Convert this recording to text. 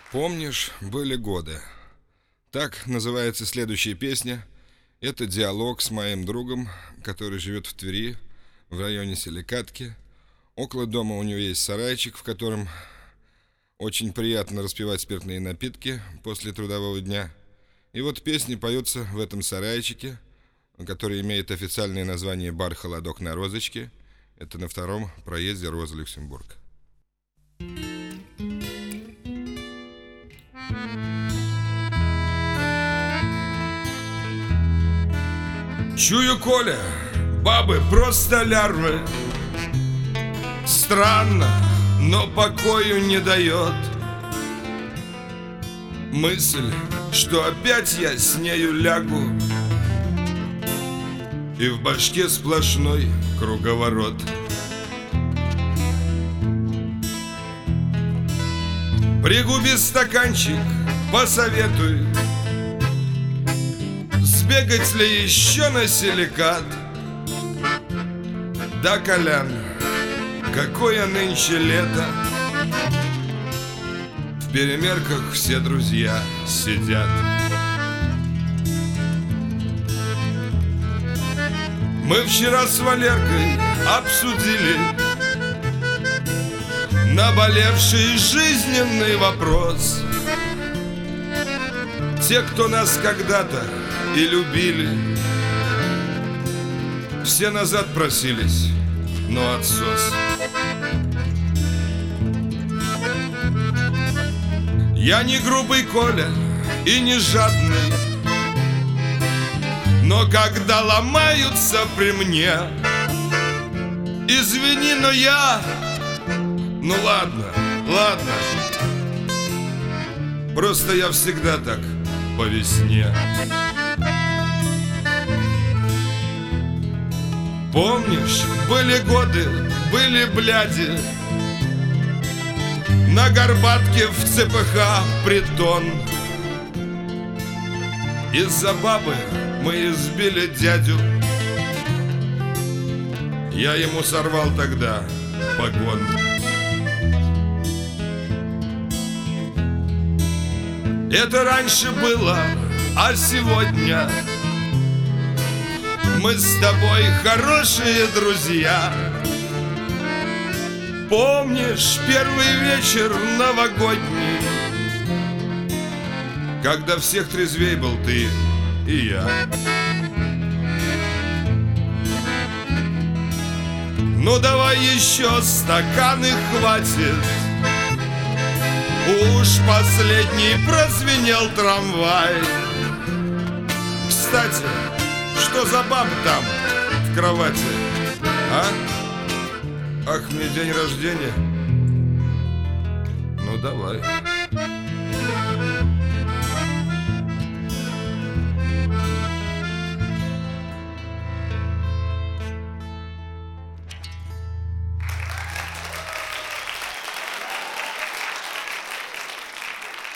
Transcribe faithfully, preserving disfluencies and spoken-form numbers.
Помнишь, были годы. Так называется следующая песня. Это диалог с моим другом, который живет в Твери, в районе Селикатки. Около дома у него есть сарайчик, в котором очень приятно распивать спиртные напитки после трудового дня. И вот песни поются в этом сарайчике, который имеет официальное название «Бар Холодок на Розочке». Это на втором проезде Роза-Люксембург. Чую, Коля, бабы просто лярвы. Странно, но покою не дает мысль, что опять я с нею лягу, и в башке сплошной круговорот. Пригуби стаканчик, посоветуй, сбегать ли еще на Селикат? Да, Колян, какое нынче лето, в перемерках все друзья сидят. Мы вчера с Валеркой обсудили наболевший жизненный вопрос. Те, кто нас когда-то и любили, все назад просились, но отсос. Я не грубый, Коля, и не жадный, но когда ломаются при мне, извини, но я... Ну ладно, ладно, просто я всегда так по весне. Помнишь, были годы, были бляди, на Горбатке в ЦПХ притон. Из-за бабы мы избили дядю, я ему сорвал тогда погон. Это раньше было, а сегодня мы с тобой хорошие друзья. Помнишь первый вечер новогодний, когда всех трезвей был ты и я? Ну давай еще стаканы, хватит, уж последний прозвенел трамвай. Кстати, что за баба там в кровати, а? Ах, мне день рождения. Ну давай.